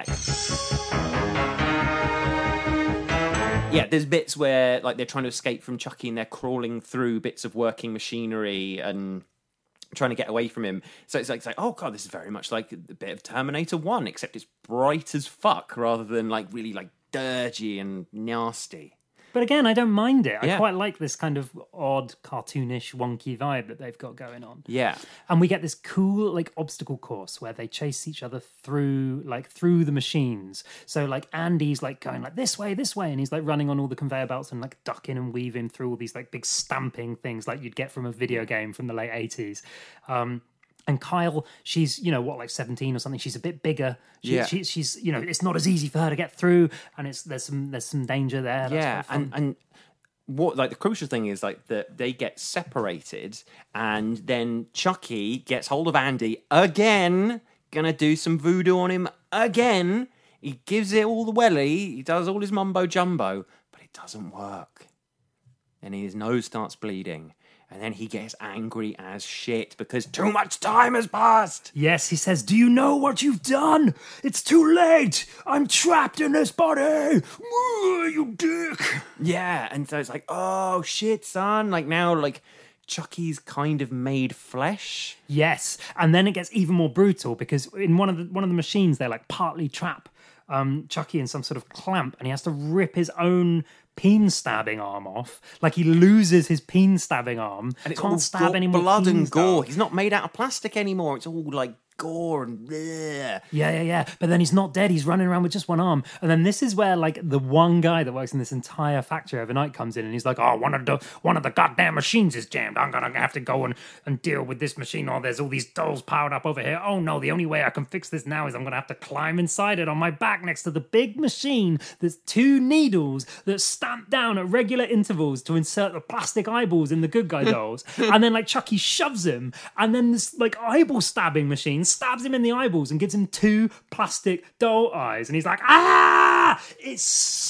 Yeah, there's bits where like they're trying to escape from Chucky and they're crawling through bits of working machinery and trying to get away from him. So it's like, oh god, this is very much like a bit of Terminator 1, except it's bright as fuck rather than like really like dirgy and nasty. But again, I don't mind it. I Yeah. quite like this kind of odd, cartoonish, wonky vibe that they've got going on. Yeah. And we get this cool like obstacle course where they chase each other through the machines. So like Andy's like going like this way, and he's like running on all the conveyor belts and like ducking and weaving through all these like big stamping things like you'd get from a video game from the late 80s. And Kyle, she's, like 17 or something. She's a bit bigger. She's it's not as easy for her to get through, and there's some danger there. That's quite fun. and what like the crucial thing is like that they get separated, and then Chucky gets hold of Andy again, gonna do some voodoo on him again. He gives it all the welly. He does all his mumbo jumbo, but it doesn't work. And his nose starts bleeding. And then he gets angry as shit because too much time has passed. Yes, he says, "Do you know what you've done? It's too late. I'm trapped in this body. You dick." Yeah, and so it's like, oh shit, son. Like now, like Chucky's kind of made flesh. Yes, and then it gets even more brutal because in one of the machines they like partly trap Chucky in some sort of clamp, and he has to rip his own peen stabbing arm off. Like he loses his peen stabbing arm And it's can't all stab any more blood and peens gore. down. He's not made out of plastic anymore. It's all like gore and bleh. Yeah. But then he's not dead. He's running around with just one arm. And then this is where like the one guy that works in this entire factory overnight comes in, and he's like, "Oh, one of the goddamn machines is jammed. I'm gonna have to go and deal with this machine. Oh, there's all these dolls piled up over here. Oh no, the only way I can fix this now is I'm gonna have to climb inside it on my back next to the big machine. There's 2 needles that stamp down at regular intervals to insert the plastic eyeballs in the good guy dolls." And then like Chucky shoves him, and then this like eyeball stabbing machine stabs him in the eyeballs and gives him 2 plastic doll eyes, and he's like, "Ah!" It's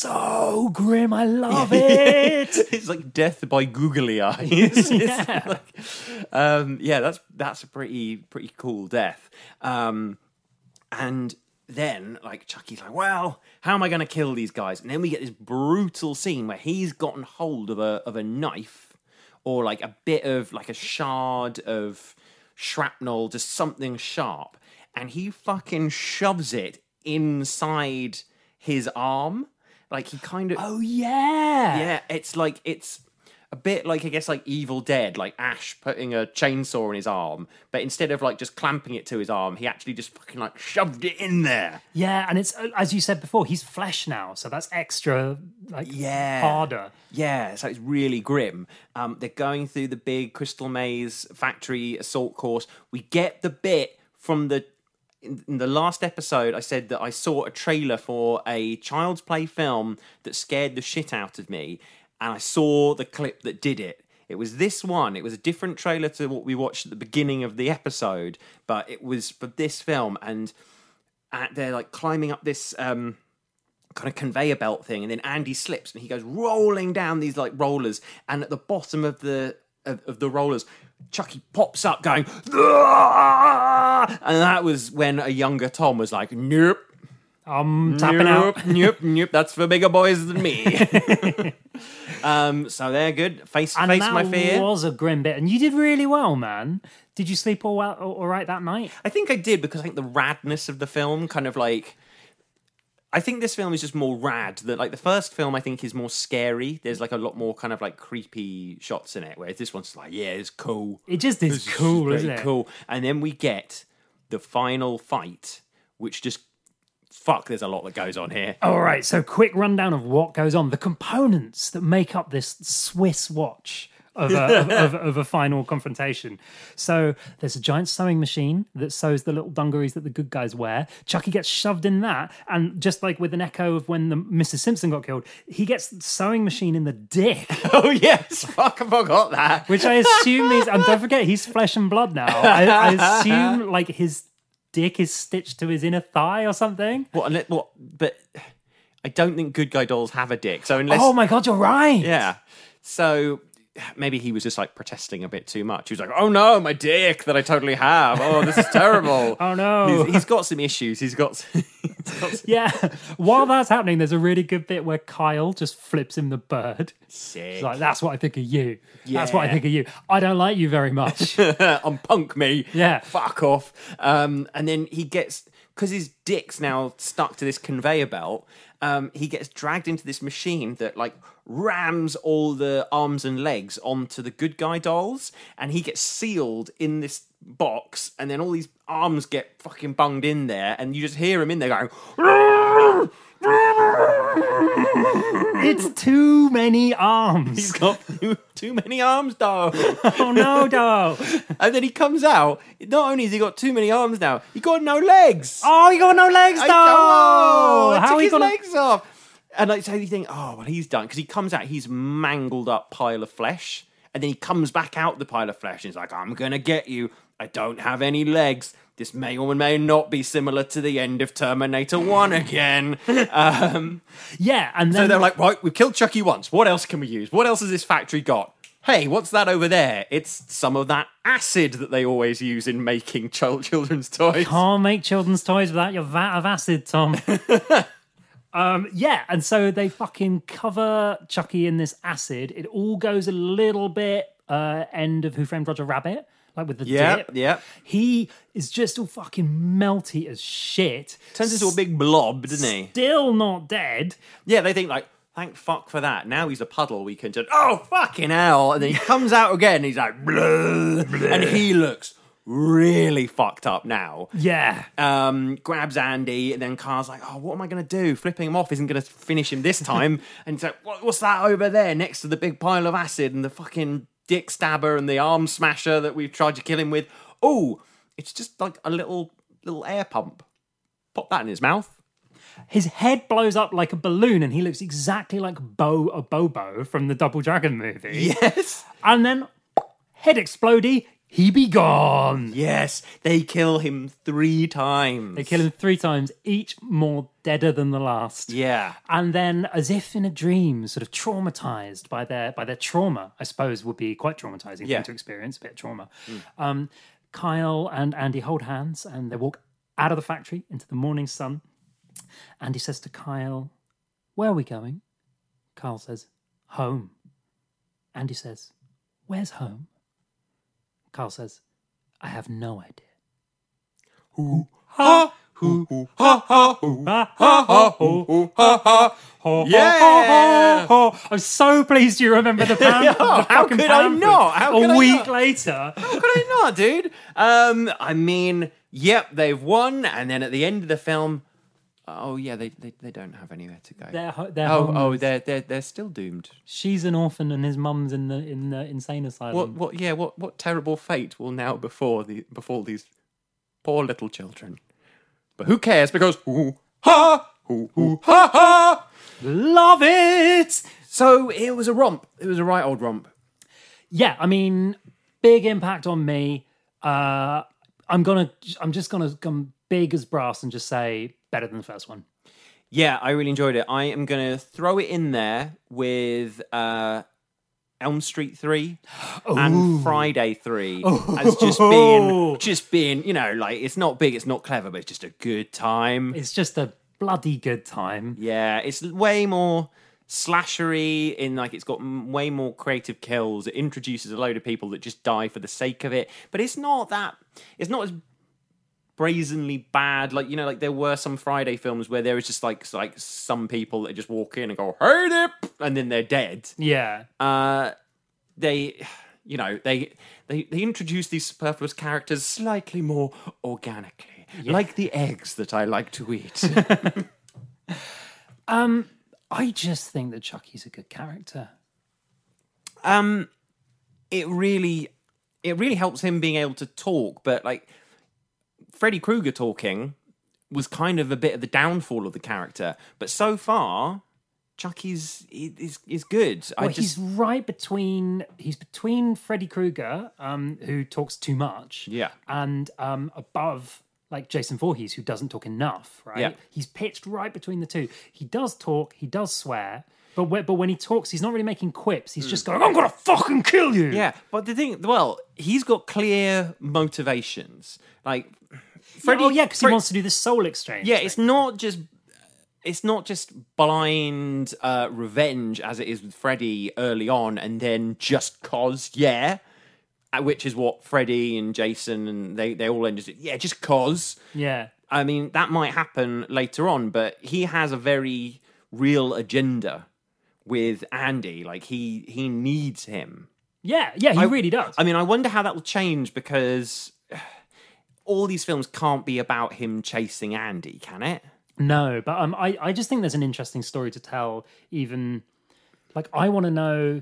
so grim. I love it. It's like death by googly eyes. Yeah. That's a pretty cool death. And then like Chucky's like, well, how am I going to kill these guys? And then we get this brutal scene where he's gotten hold of a knife or like a bit of like a shard of shrapnel, just something sharp, and he fucking shoves it inside his arm. Like he kind of Oh yeah. yeah, it's a bit like, I guess, like Evil Dead, like Ash putting a chainsaw in his arm, but instead of like just clamping it to his arm, he actually just fucking like shoved it in there. Yeah, and it's as you said before, he's flesh now, so that's extra like harder. Yeah, so it's really grim. They're going through the big Crystal Maze factory assault course. We get the bit from in the last episode, I said that I saw a trailer for a Child's Play film that scared the shit out of me, and I saw the clip that did it. It was this one. It was a different trailer to what we watched at the beginning of the episode, but it was for this film, and they're like climbing up this kind of conveyor belt thing, and then Andy slips and he goes rolling down these like rollers, and at the bottom of the rollers, Chucky pops up going, "Ah!" And that was when a younger Tom was like, "Nope, Tapping out. Nope, that's for bigger boys than me." So they're good. Face And my that fear. was a grim bit, and you did really well, man. Did you sleep all right that night? I think I did, because I think the radness of the film kind of like, I think this film is just more rad. That like the first film, I think, is more scary. There's like a lot more kind of like creepy shots in it, whereas this one's like, yeah, it's cool. It just is This cool, very isn't it? Cool. And then we get the final fight, which just there's a lot that goes on here. All right, so quick rundown of what goes on. The components that make up this Swiss watch of a final confrontation. So there's a giant sewing machine that sews the little dungarees that the good guys wear. Chucky gets shoved in that, and just like with an echo of when Mrs. Simpson got killed, he gets the sewing machine in the dick. Oh yes, fuck, I forgot that. Which I assume is, and don't forget, he's flesh and blood now. I assume like his dick is stitched to his inner thigh or something. What? But I don't think good guy dolls have a dick. So unless, Oh my god, you're right. yeah. So maybe he was just like protesting a bit too much. He was like, "Oh no, my dick that I totally have. Oh, this is terrible." Oh no. He's got some issues. He's got Yeah. While that's happening, there's a really good bit where Kyle just flips him the bird. Sick. He's like, that's what I think of you. That's what I Yeah. think of you. I don't like you very much. Unpunk me. Yeah. Fuck off. And then he gets, because his dick's now stuck to this conveyor belt, he gets dragged into this machine that like rams all the arms and legs onto the good guy dolls, and he gets sealed in this box, and then all these arms get fucking bunged in there, and you just hear him in there going, It's too many arms. he's got too many arms, dog. Oh no, no. And then he comes out, not only has he got too many arms now, he got no legs. Oh, you got no legs, though. I How took are you his gonna? legs off. And like, so you think, oh, well, he's done. Because he comes out, he's mangled up pile of flesh. And then he comes back out the pile of flesh and he's like, I'm going to get you. I don't have any legs. This may or may not be similar to the end of Terminator 1 again. Yeah, and So then they're like, right, we've killed Chucky once. What else can we use? What else has this factory got? Hey, what's that over there? It's some of that acid that they always use in making children's toys. can't make children's toys without your vat of acid, Tom. Yeah, and so they fucking cover Chucky in this acid. It all goes a little bit end of Who Framed Roger Rabbit, like with the dip. Yeah. He is just all fucking melty as shit. Turns into a big blob, doesn't he? Still not dead. Yeah, they think like, thank fuck for that. Now he's a puddle. We can just, oh, fucking hell. And then he comes out again and he's like, blah, blah. And he looks really fucked up now. Yeah. Grabs Andy, and then Carl's like, oh, what am I going to do? Flipping him off isn't going to finish him this time. And he's like, what's that over there next to the big pile of acid and the fucking dick stabber and the arm smasher that we've tried to kill him with? Oh, it's just like a little air pump. Pop that in his mouth. His head blows up like a balloon and he looks exactly like Bobo from the Double Dragon movie. Yes. And then, head explodey, he be gone. Yes, they kill him 3 times. They kill him 3 times, each more deader than the last. Yeah. And then, as if in a dream, sort of traumatized by their trauma, I suppose would be quite traumatizing for Yeah. them to experience, a bit of trauma. Kyle and Andy hold hands and they walk out of the factory into the morning sun. Andy says to Kyle, where are we going? Kyle says, home. Andy says, where's home? Kyle says, I have no idea. Yeah. I'm so pleased you remember the pamphlet. Oh, how could I not? How could A I week not? later. How could I not, dude? I mean, yep, they've won, and then at the end of the film, oh yeah, they don't have anywhere to go. They're home. Oh, they're still doomed. She's an orphan and his mum's in the insane asylum. What terrible fate will now befall these poor little children? But who cares? Because ha. Love it. So it was a romp. It was a right old romp. Yeah, I mean, big impact on me. I'm just gonna come big as brass and just say better than the first one. Yeah, I really enjoyed it. I am going to throw it in there with Elm Street 3 and Friday 3 as just being, you know, like, it's not big, it's not clever, but it's just a good time. It's just a bloody good time. Yeah, it's way more slashery in, like, it's got way more creative kills. It introduces a load of people that just die for the sake of it, but it's not as brazenly bad. Like, you know, like there were some Friday films where there was just like some people that just walk in and go, hey there, and then they're dead. Yeah. They introduce these superfluous characters slightly more organically, like the eggs that I like to eat. I just think that Chucky's a good character. It really helps him being able to talk, but like Freddy Krueger talking was kind of a bit of the downfall of the character. But so far, Chucky's is good. Well, he's between Freddy Krueger, who talks too much, Yeah. and above like Jason Voorhees, who doesn't talk enough. Right? Yeah. He's pitched right between the two. He does talk, he does swear, but when he talks, he's not really making quips. He's just going, "I'm gonna fucking kill you." Yeah, but the thing, well, he's got clear motivations. Like, Freddie, Oh yeah, because he wants to do the soul exchange. Yeah, thing. it's not just blind revenge as it is with Freddy early on, and then just cause, which is what Freddy and Jason and they all end just just cause. Yeah. I mean, that might happen later on, but he has a very real agenda with Andy. Like he needs him. Yeah, he really does. I mean, I wonder how that will change, because all these films can't be about him chasing Andy, can it? No, but I just think there's an interesting story to tell. Even like I want to know.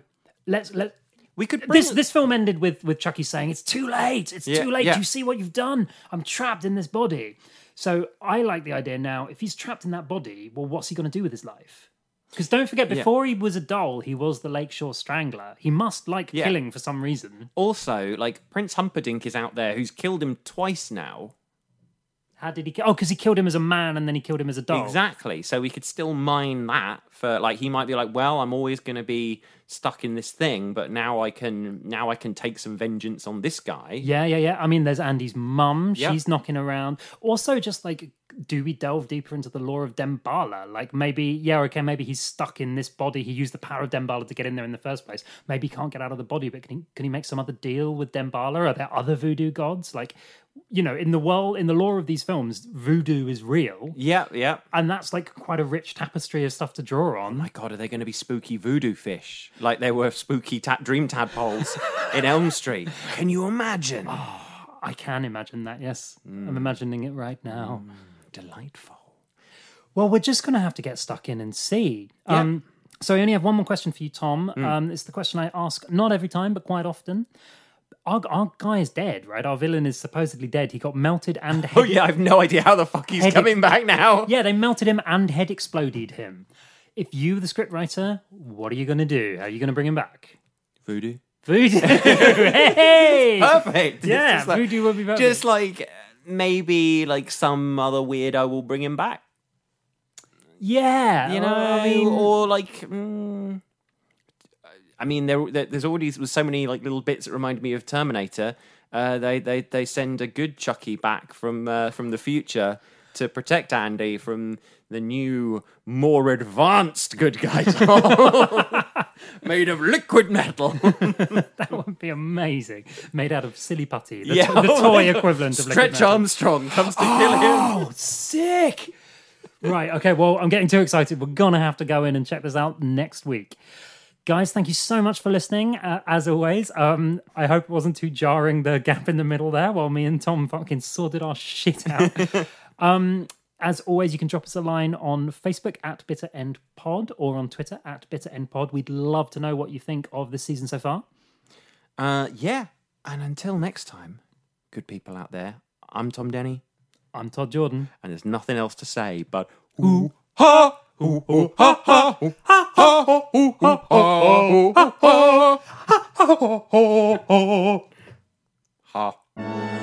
We could bring... This film ended with Chucky saying, "It's too late. It's too late. Do you see what you've done? I'm trapped in this body." So I like the idea now. If he's trapped in that body, well, what's he going to do with his life? Because don't forget, before he was a doll, he was the Lakeshore Strangler. He must like killing for some reason. Also, like, Prince Humperdinck is out there who's killed him twice now. How did he kill? Oh, because he killed him as a man and then he killed him as a doll. Exactly. So we could still mine that for, like, he might be like, well, I'm always going to be stuck in this thing, but now I can take some vengeance on this guy. Yeah. I mean, there's Andy's mum. Yep. She's knocking around. Also, just like, do we delve deeper into the lore of Dembala? Like, maybe he's stuck in this body. He used the power of Dembala to get in there in the first place. Maybe he can't get out of the body, but can he make some other deal with Dembala? Are there other voodoo gods? Like, you know, in the lore of these films, voodoo is real. Yeah. And that's like quite a rich tapestry of stuff to draw on. Oh my God, are they going to be spooky voodoo fish? Like they were spooky dream tadpoles in Elm Street. Can you imagine? Oh, I can imagine that, yes. I'm imagining it right now. Delightful. Well, we're just going to have to get stuck in and see. Yeah. So I only have one more question for you, Tom. It's the question I ask not every time, but quite often. Our guy is dead, right? Our villain is supposedly dead. He got melted and head... Oh yeah, I have no idea how the fuck he's coming back now. Yeah, they melted him and head exploded him. If you, the scriptwriter, what are you going to do? How are you going to bring him back? Voodoo. Hey! Perfect. Yeah, just like, voodoo will be perfect. Just like maybe like some other weirdo will bring him back. Yeah. You know, I mean... or like... I mean, there's already so many like little bits that remind me of Terminator. They send a good Chucky back from the future to protect Andy from the new, more advanced good guy doll made of liquid metal. That would be amazing. Made out of silly putty, the toy equivalent of liquid Stretch metal. Armstrong comes to kill him. Oh, sick! Right, okay, well, I'm getting too excited. We're going to have to go in and check this out next week. Guys, thank you so much for listening, as always. I hope it wasn't too jarring, the gap in the middle there, while me and Tom fucking sorted our shit out. As always, you can drop us a line on Facebook at Bitter End Pod or on Twitter at Bitter End Pod. We'd love to know what you think of this season so far. Yeah, and until next time, good people out there, I'm Tom Denny. I'm Todd Jordan. And there's nothing else to say but ooh ha ooh ooh ha ha ooh ha ha ooh ha ha ooh ha ha ha.